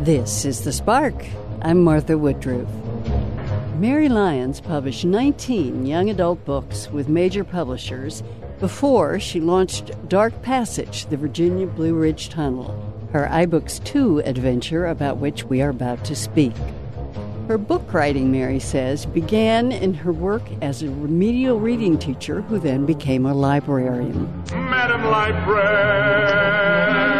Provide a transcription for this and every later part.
This is The Spark. I'm Martha Woodruff. Mary Lyons published 19 young adult books with major publishers before she launched Dark Passage, the Virginia Blue Ridge Tunnel, her iBooks 2 adventure about which we are about to speak. Her book writing, Mary says, began in her work as a remedial reading teacher who then became a librarian. Madam Librarian.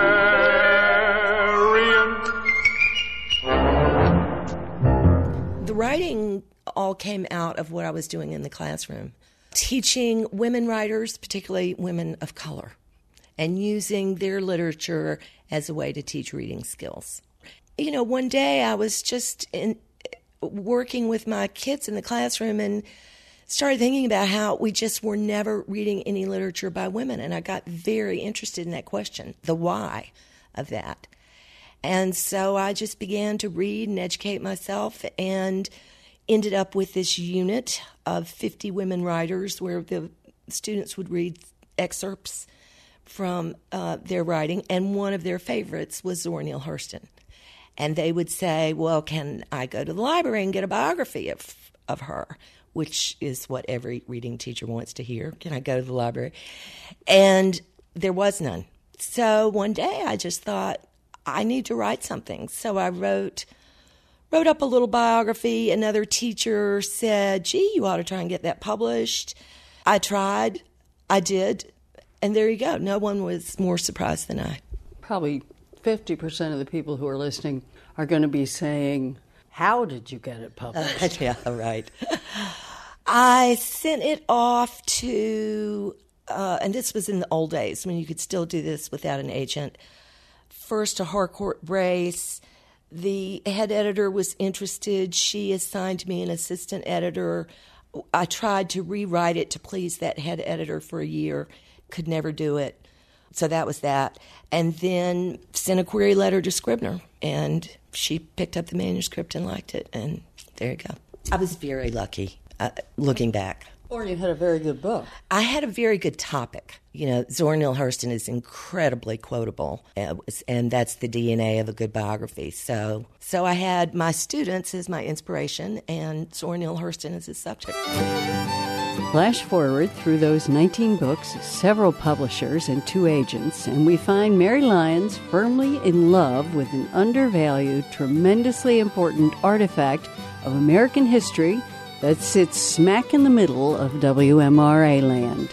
The writing all came out of what I was doing in the classroom, teaching women writers, particularly women of color, and using their literature as a way to teach reading skills. You know, one day I was just working with my kids in the classroom and started thinking about how we just were never reading any literature by women, and I got very interested in that question, the why of that. And so I just began to read and educate myself and ended up with this unit of 50 women writers where the students would read excerpts from their writing, and one of their favorites was Zora Neale Hurston. And they would say, well, can I go to the library and get a biography of her, which is what every reading teacher wants to hear. Can I go to the library? And there was none. So one day I just thought, I need to write something. So I wrote up a little biography. Another teacher said, gee, you ought to try and get that published. I tried. I did. And there you go. No one was more surprised than I. Probably 50% of the people who are listening are going to be saying, how did you get it published? Yeah, right. I sent it off to, and this was in the old days when you could still do this without an agent, first to Harcourt Brace. The head editor was interested. She assigned me an assistant editor. I tried to rewrite it to please that head editor for a year. Could never do it. So that was that. And then sent a query letter to Scribner, and she picked up the manuscript and liked it, and there you go. I was very lucky, looking back. Or you had a very good book. I had a very good topic. You know, Zora Neale Hurston is incredibly quotable, and that's the DNA of a good biography. So I had my students as my inspiration, and Zora Neale Hurston as a subject. Flash forward through those 19 books, several publishers and 2 agents, and we find Mary Lyons firmly in love with an undervalued, tremendously important artifact of American history that sits smack in the middle of WMRA land.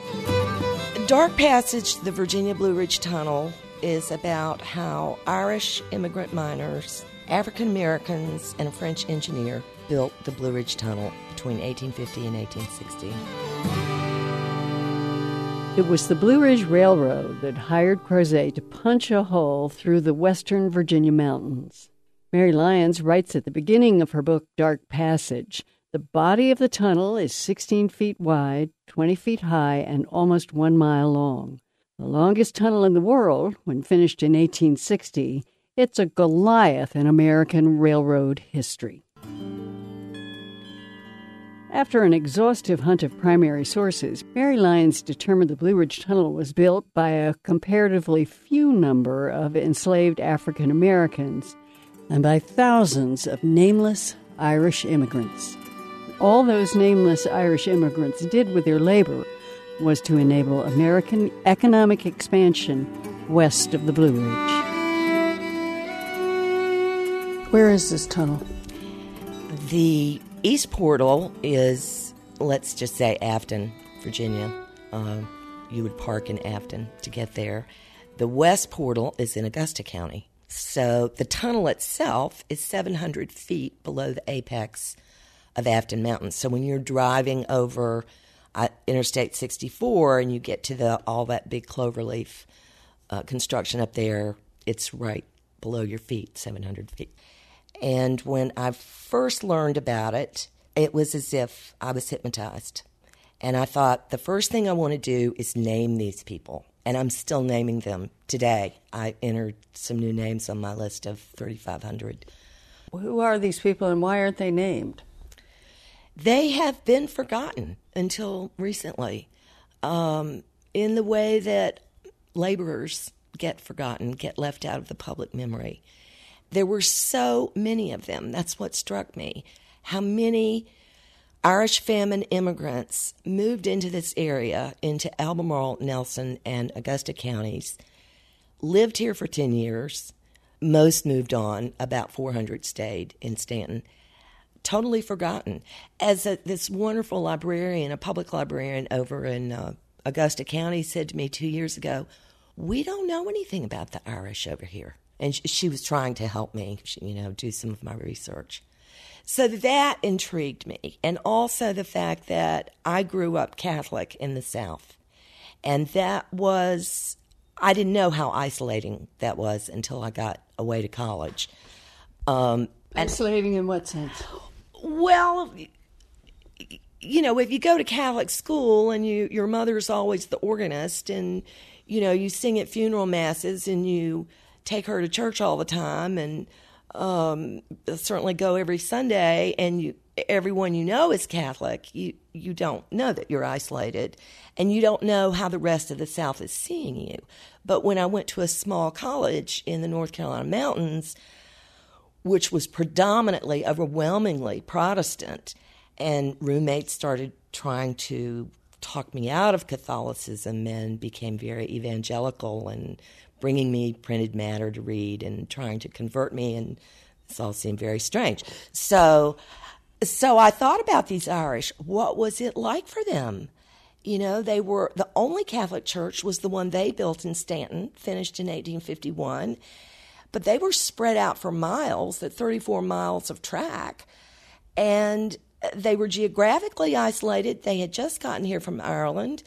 Dark Passage, the Virginia Blue Ridge Tunnel, is about how Irish immigrant miners, African Americans, and a French engineer built the Blue Ridge Tunnel between 1850 and 1860. It was the Blue Ridge Railroad that hired Crozet to punch a hole through the western Virginia mountains. Mary Lyons writes at the beginning of her book, Dark Passage, the body of the tunnel is 16 feet wide, 20 feet high, and almost 1 mile long. The longest tunnel in the world, when finished in 1860, it's a Goliath in American railroad history. After an exhaustive hunt of primary sources, Mary Lyons determined the Blue Ridge Tunnel was built by a comparatively few number of enslaved African Americans and by thousands of nameless Irish immigrants. All those nameless Irish immigrants did with their labor was to enable American economic expansion west of the Blue Ridge. Where is this tunnel? The East Portal is, let's just say, Afton, Virginia. You would park in Afton to get there. The West Portal is in Augusta County. So the tunnel itself is 700 feet below the apex of Afton Mountain. So when you're driving over Interstate 64 and you get to all that big cloverleaf construction up there, it's right below your feet, 700 feet. And when I first learned about it, it was as if I was hypnotized. And I thought, the first thing I want to do is name these people. And I'm still naming them today. I entered some new names on my list of 3,500. Who are these people and why aren't they named? They have been forgotten until recently, in the way that laborers get forgotten, get left out of the public memory. There were so many of them. That's what struck me. How many Irish famine immigrants moved into this area, into Albemarle, Nelson, and Augusta counties, lived here for 10 years. Most moved on. About 400 stayed in Stanton. Totally forgotten. As this wonderful librarian, a public librarian over in Augusta County said to me 2 years ago, we don't know anything about the Irish over here. And she was trying to help me, do some of my research. So that intrigued me. And also the fact that I grew up Catholic in the South. And that was, I didn't know how isolating that was until I got away to college. Isolating in what sense? Well, if you go to Catholic school and your mother's always the organist and, you sing at funeral masses and you take her to church all the time and certainly go every Sunday, and everyone is Catholic, you don't know that you're isolated, and you don't know how the rest of the South is seeing you. But when I went to a small college in the North Carolina mountains, which was predominantly, overwhelmingly Protestant, and roommates started trying to talk me out of Catholicism and became very evangelical and bringing me printed matter to read and trying to convert me, and this all seemed very strange. So I thought about these Irish. What was it like for them? They were, the only Catholic church was the one they built in Stanton, finished in 1851, but they were spread out for miles, at 34 miles of track, and they were geographically isolated. They had just gotten here from Ireland.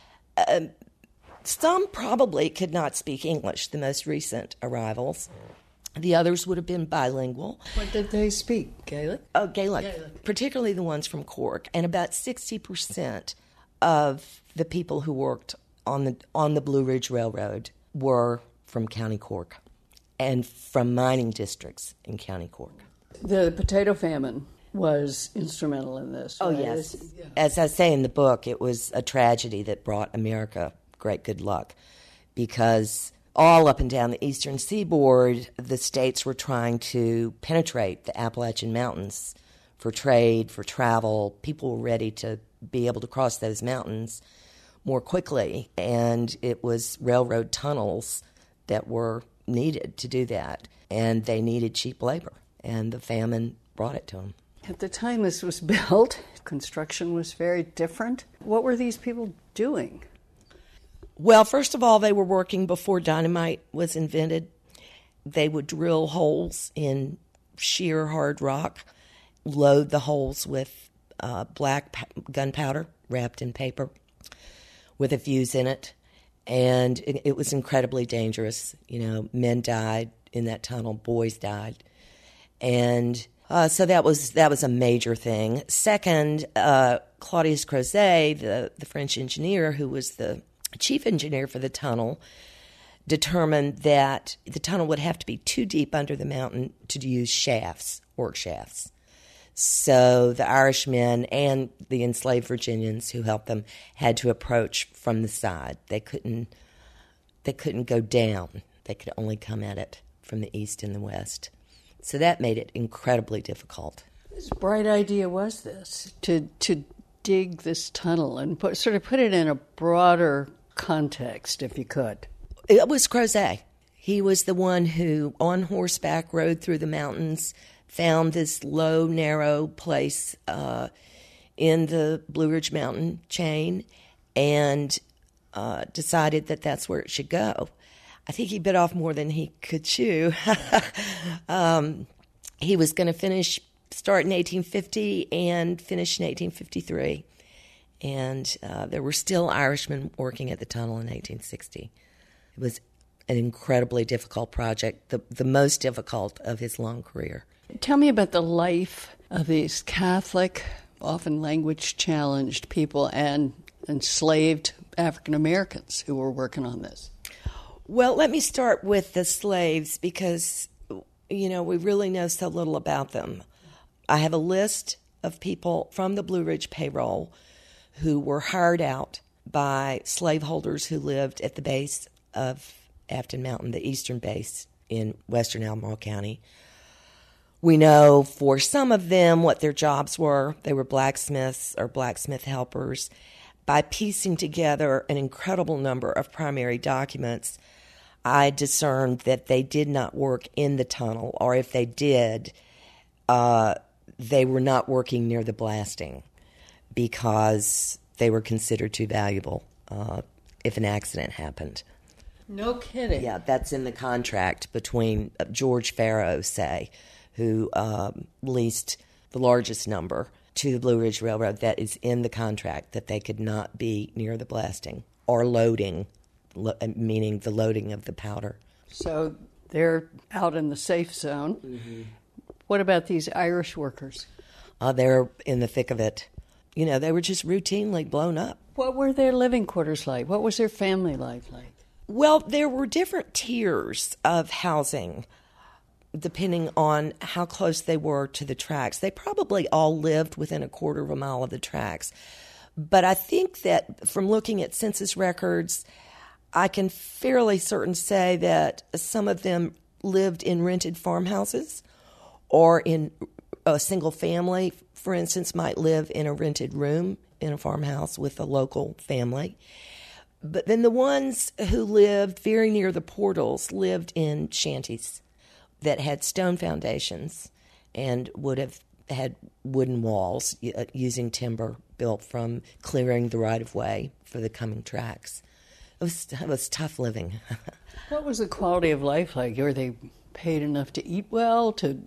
Some probably could not speak English, the most recent arrivals. The others would have been bilingual. What did they speak? Gaelic? Oh, Gaelic. Particularly the ones from Cork. And about 60% of the people who worked on the Blue Ridge Railroad were from County Cork and from mining districts in County Cork. The potato famine was instrumental in this. Oh, right? yes. Yeah. As I say in the book, it was a tragedy that brought America great good luck, because all up and down the eastern seaboard, the states were trying to penetrate the Appalachian Mountains for trade, for travel. People were ready to be able to cross those mountains more quickly, and it was railroad tunnels that were needed to do that, and they needed cheap labor, and the famine brought it to them. At the time this was built, construction was very different. What were these people doing? Well, first of all, they were working before dynamite was invented. They would drill holes in sheer hard rock, load the holes with black gunpowder wrapped in paper with a fuse in it, and it was incredibly dangerous. Men died in that tunnel, boys died, and so that was a major thing. Second, Claudius Crozet, the French engineer who was the chief engineer for the tunnel, determined that the tunnel would have to be too deep under the mountain to use shafts, work shafts. So the Irishmen and the enslaved Virginians who helped them had to approach from the side. They couldn't go down. They could only come at it from the east and the west. So that made it incredibly difficult. Whose bright idea was this, to dig this tunnel and put it in a broader context, if you could? It was Crozet. He was the one who, on horseback, rode through the mountains, found this low, narrow place in the Blue Ridge Mountain chain, and decided that that's where it should go. I think he bit off more than he could chew. He was going to start in 1850 and finish in 1853. And there were still Irishmen working at the tunnel in 1860. It was an incredibly difficult project, the most difficult of his long career. Tell me about the life of these Catholic, often language-challenged people and enslaved African Americans who were working on this. Well, let me start with the slaves because, we really know so little about them. I have a list of people from the Blue Ridge payroll who were hired out by slaveholders who lived at the base of Afton Mountain, the eastern base in western Albemarle County. We know for some of them what their jobs were. They were blacksmiths or blacksmith helpers. By piecing together an incredible number of primary documents, I discerned that they did not work in the tunnel, or if they did, they were not working near the blasting because they were considered too valuable if an accident happened. No kidding. Yeah, that's in the contract between George Farrow, say, who leased the largest number to the Blue Ridge Railroad. That is in the contract, that they could not be near the blasting or loading, meaning the loading of the powder. So they're out in the safe zone. Mm-hmm. What about these Irish workers? They're in the thick of it. You know, they were just routinely blown up. What were their living quarters like? What was their family life like? Well, there were different tiers of housing depending on how close they were to the tracks. They probably all lived within a quarter of a mile of the tracks. But I think that from looking at census records, I can fairly certain say that some of them lived in rented farmhouses, or in a single family, for instance, might live in a rented room in a farmhouse with a local family. But then the ones who lived very near the portals lived in shanties that had stone foundations and would have had wooden walls using timber built from clearing the right-of-way for the coming tracks. It was tough living. What was the quality of life like? Were they paid enough to eat well, to,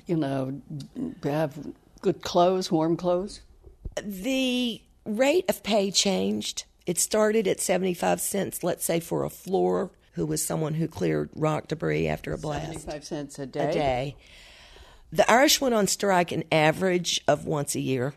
have good clothes, warm clothes? The rate of pay changed. It started at 75 cents, let's say, for a floor, who was someone who cleared rock debris after a blast. 75 cents a day? A day. The Irish went on strike an average of once a year.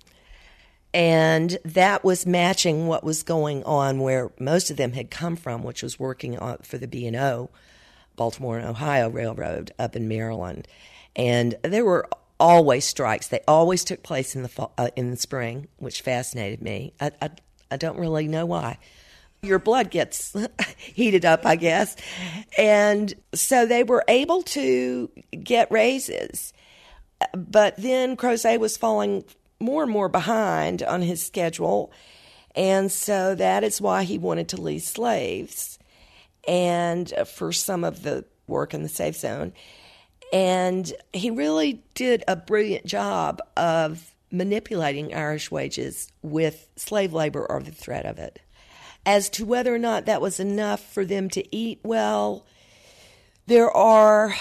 And that was matching what was going on where most of them had come from, which was working for the B&O, Baltimore and Ohio Railroad, up in Maryland. And there were always strikes. They always took place in the fall, in the spring, which fascinated me. I don't really know why. Your blood gets heated up, I guess. And so they were able to get raises. But then Crozet was falling more and more behind on his schedule. And so that is why he wanted to lease slaves and for some of the work in the safe zone. And he really did a brilliant job of manipulating Irish wages with slave labor or the threat of it. As to whether or not that was enough for them to eat well, there are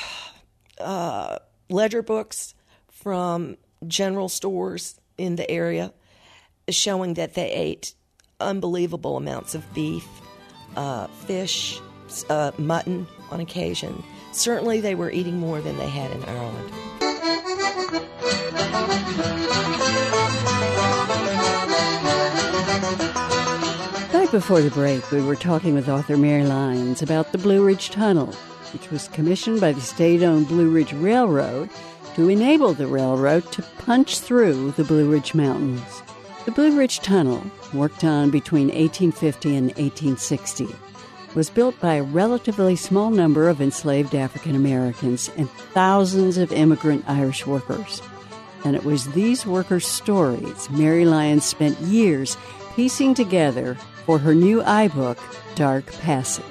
ledger books from general stores in the area showing that they ate unbelievable amounts of beef, fish, mutton on occasion. Certainly they were eating more than they had in Ireland. Right before the break, we were talking with author Mary Lyons about the Blue Ridge Tunnel, which was commissioned by the state-owned Blue Ridge Railroad to enable the railroad to punch through the Blue Ridge Mountains. The Blue Ridge Tunnel, worked on between 1850 and 1860, was built by a relatively small number of enslaved African Americans and thousands of immigrant Irish workers. And it was these workers' stories Mary Lyons spent years piecing together for her new iBook, Dark Passage.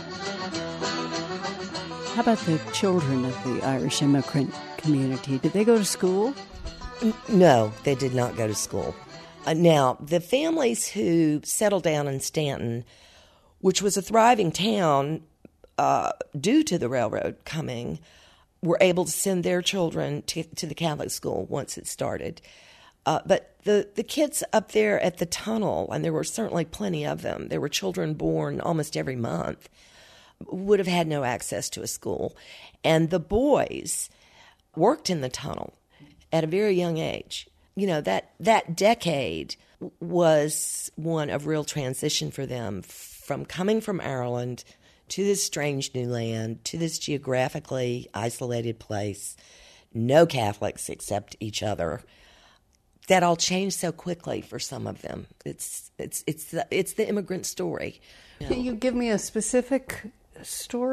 How about the children of the Irish immigrant community? Did they go to school? No, they did not go to school. Now, the families who settled down in Stanton, which was a thriving town due to the railroad coming, were able to send their children to the Catholic school once it started. But the kids up there at the tunnel, and there were certainly plenty of them, there were children born almost every month, would have had no access to a school. And the boys worked in the tunnel at a very young age. You know, that decade was one of real transition for them, from coming from Ireland to this strange new land, to this geographically isolated place, no Catholics except each other. That all changed so quickly for some of them. It's the immigrant story. Can you give me a specific story?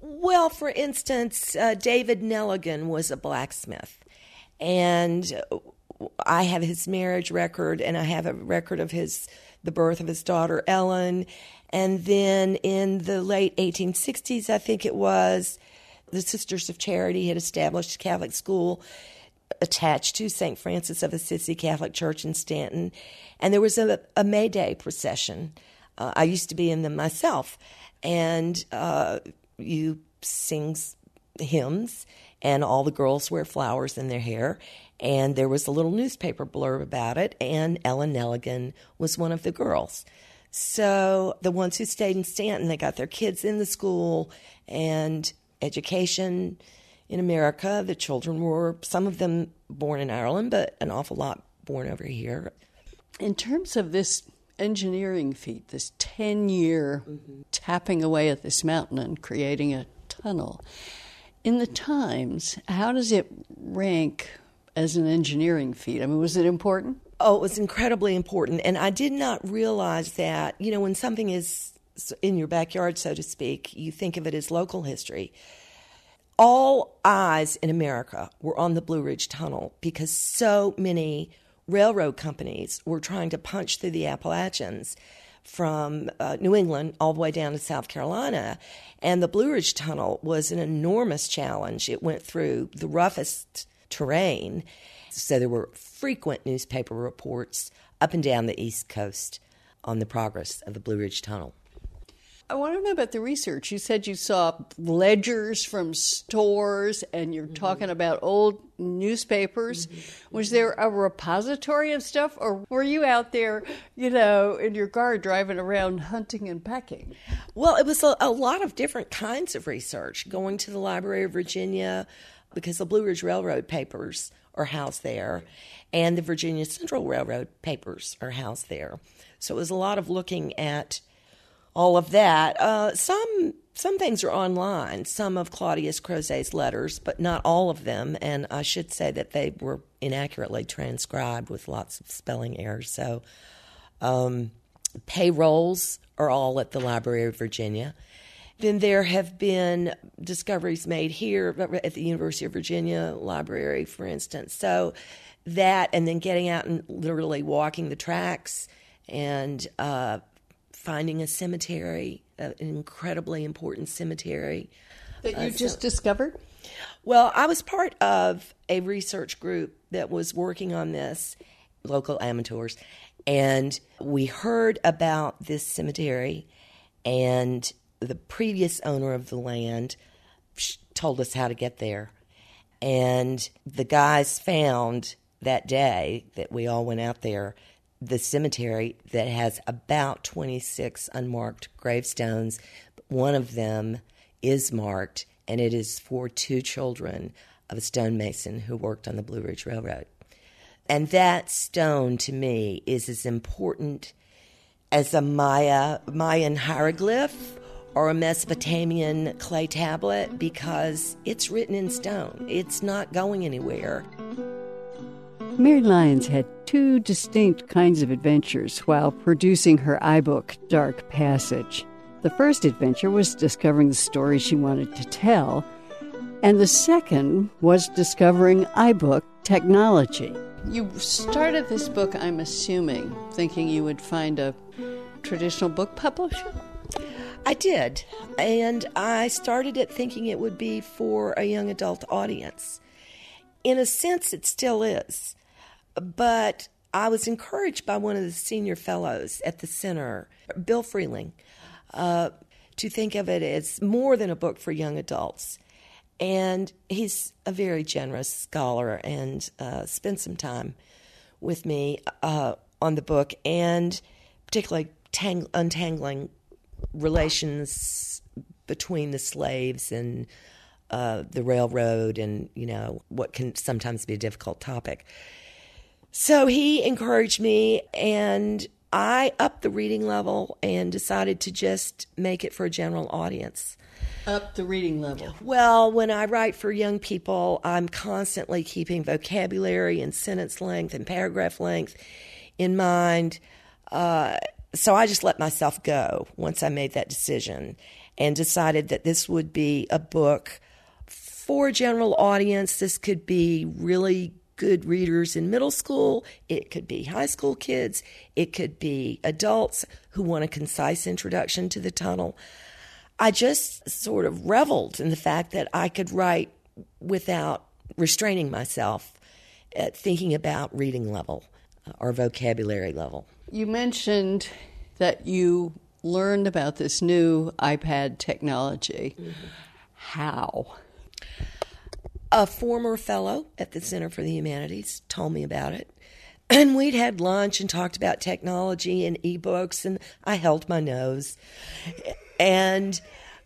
Well, for instance, David Nelligan was a blacksmith, and I have his marriage record, and I have a record of the birth of his daughter, Ellen. And then in the late 1860s, I think it was, the Sisters of Charity had established a Catholic school attached to St. Francis of Assisi Catholic Church in Stanton. And there was a May Day procession. I used to be in them myself. And you sing hymns, and all the girls wear flowers in their hair. And there was a little newspaper blurb about it, and Ellen Nelligan was one of the girls. So the ones who stayed in Stanton, they got their kids in the school and education in America. The children were, some of them born in Ireland, but an awful lot born over here. In terms of this engineering feat, this 10-year tapping away at this mountain and creating a tunnel, in the Times, how does it rank as an engineering feat? I mean, was it important? Oh, it was incredibly important. And I did not realize that, when something is in your backyard, so to speak, you think of it as local history. All eyes in America were on the Blue Ridge Tunnel because so many railroad companies were trying to punch through the Appalachians from New England all the way down to South Carolina. And the Blue Ridge Tunnel was an enormous challenge. It went through the roughest terrain. So there were frequent newspaper reports up and down the East Coast on the progress of the Blue Ridge Tunnel. I want to know about the research. You said you saw ledgers from stores, and you're talking about old newspapers. Was there a repository of stuff, or were you out there, in your car driving around hunting and pecking? Well, it was a lot of different kinds of research. Going to the Library of Virginia, because the Blue Ridge Railroad papers are housed there, and the Virginia Central Railroad papers are housed there. So it was a lot of looking at all of that. Some things are online, some of Claudius Crozet's letters, but not all of them. And I should say that they were inaccurately transcribed with lots of spelling errors. So payrolls are all at the Library of Virginia. Then there have been discoveries made here at the University of Virginia Library, for instance. So that, and then getting out and literally walking the tracks and finding a cemetery, an incredibly important cemetery. That you just discovered? Well, I was part of a research group that was working on this, local amateurs, and we heard about this cemetery, and the previous owner of the land told us how to get there. And the guys found that day that we all went out there the cemetery that has about 26 unmarked gravestones. One of them is marked, and it is for two children of a stonemason who worked on the Blue Ridge Railroad. And that stone, to me, is as important as a Mayan hieroglyph or a Mesopotamian clay tablet because it's written in stone. It's not going anywhere. Mary Lyons had two distinct kinds of adventures while producing her iBook, Dark Passage. The first adventure was discovering the story she wanted to tell, and the second was discovering iBook technology. You started this book, I'm assuming, thinking you would find a traditional book publisher? I did, and I started it thinking it would be for a young adult audience. In a sense, it still is. But I was encouraged by one of the senior fellows at the center, Bill Freeling, to think of it as more than a book for young adults. And he's a very generous scholar and spent some time with me on the book, and particularly untangling relations between the slaves and the railroad and, what can sometimes be a difficult topic. So he encouraged me, and I upped the reading level and decided to just make it for a general audience. Up the reading level? Well, when I write for young people, I'm constantly keeping vocabulary and sentence length and paragraph length in mind. So I just let myself go once I made that decision. and decided that this would be a book for a general audience. This could be really good readers in middle school. It could be high school kids. It could be adults who want a concise introduction to the tunnel. I just sort of reveled in the fact that I could write without restraining myself at thinking about reading level or vocabulary level. You mentioned that you learned about this new iPad technology. Mm-hmm. How? A former fellow at the Center for the Humanities told me about it. And we'd had lunch and talked about technology and ebooks, and I held my nose. And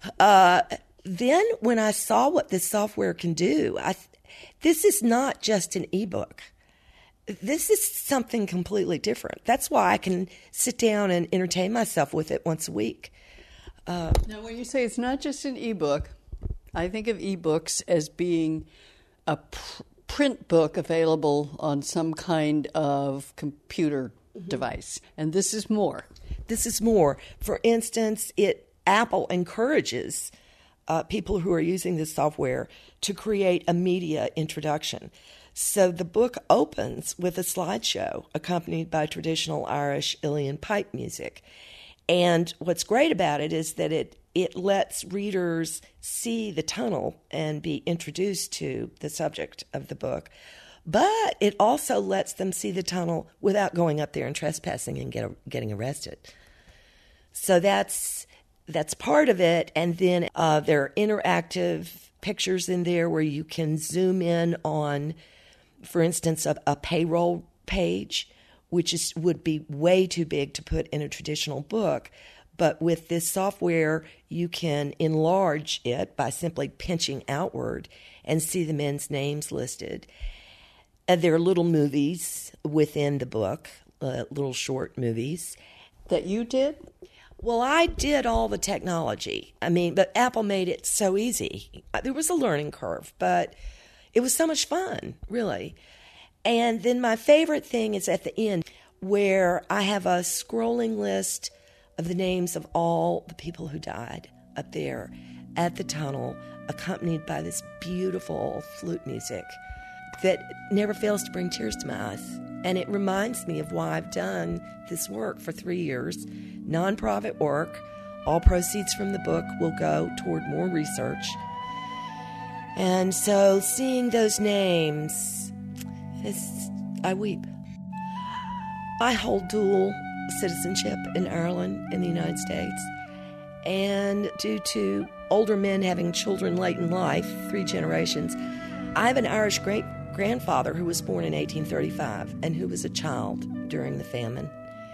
then when I saw what this software can do, this is not just an ebook. This is something completely different. That's why I can sit down and entertain myself with it once a week. Now, when you say it's not just an ebook, I think of ebooks as being a print book available on some kind of computer device. And this is more. This is more. For instance, Apple encourages people who are using this software to create a media introduction. So the book opens with a slideshow accompanied by traditional Irish Uilleann pipe music. And what's great about it is that it lets readers see the tunnel and be introduced to the subject of the book. But it also lets them see the tunnel without going up there and trespassing and getting arrested. So that's part of it. And then there are interactive pictures in there where you can zoom in on, for instance, a payroll page, which would be way too big to put in a traditional book. But with this software, you can enlarge it by simply pinching outward and see the men's names listed. And there are little movies within the book, little short movies. That you did? Well, I did all the technology. But Apple made it so easy. There was a learning curve, but it was so much fun, really. And then my favorite thing is at the end, where I have a scrolling list of the names of all the people who died up there at the tunnel, accompanied by this beautiful flute music that never fails to bring tears to my eyes. And it reminds me of why I've done this work for 3 years, nonprofit work. All proceeds from the book will go toward more research. And so seeing those names, I weep. I hold dual citizenship in Ireland and the United States. And due to older men having children late in life, 3 generations, I have an Irish great-grandfather who was born in 1835 and who was a child during the famine.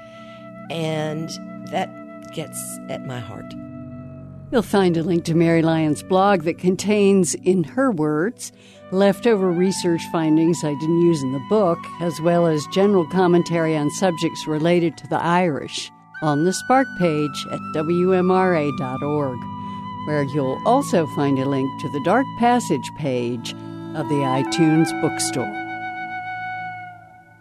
And that gets at my heart. You'll find a link to Mary Lyons' blog that contains, in her words, leftover research findings I didn't use in the book, as well as general commentary on subjects related to the Irish on the Spark page at WMRA.org, where you'll also find a link to the Dark Passage page of the iTunes bookstore.